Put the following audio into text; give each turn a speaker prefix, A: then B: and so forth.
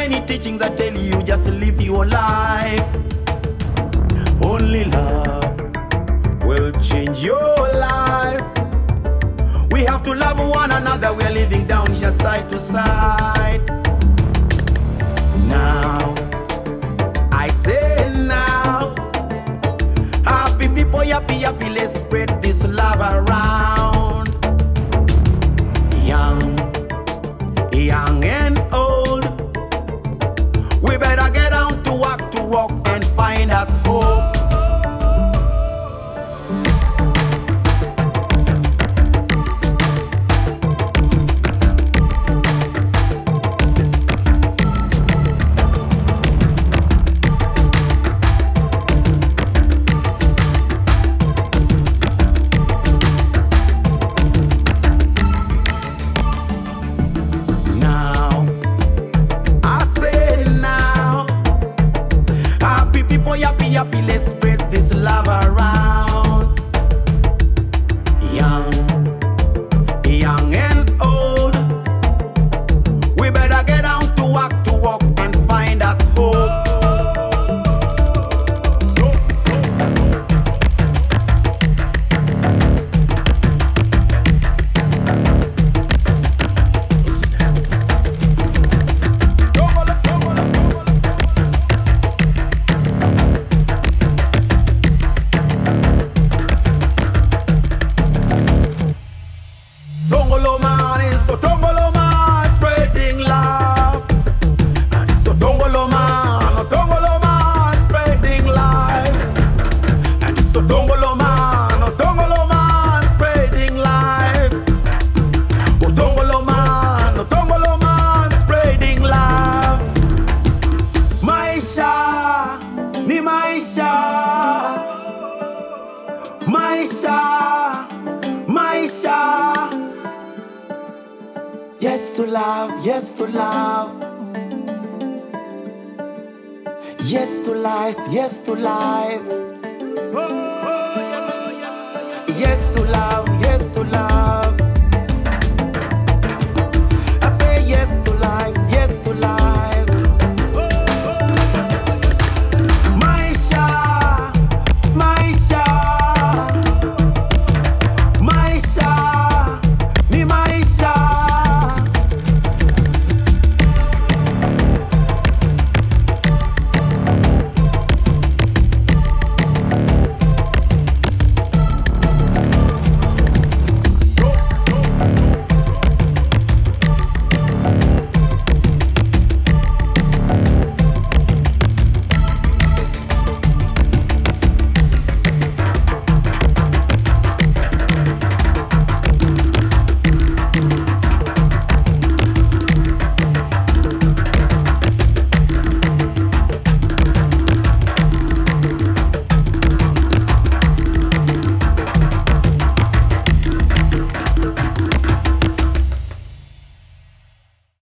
A: many teachings that tell you just live your life. Only love will change your life. We have to love one another. We are living down here side to side. Now, I say now, happy people, happy, happy, let's spread this love around. Young and old, we better get down to work and find us hope. Happy, happy, let's spread this love around. Young and old, we better get down to work and find us hope. Tongolo man is so Tongolo man spreading love. And it's so Tongolo man spreading life. And it's so Tongolo man spreading life. Oh Tongolo man spreading love. Maisha, ni maisha. Maisha. Yes to love, yes to love. Yes to life, yes to life. Yes to love, yes to love.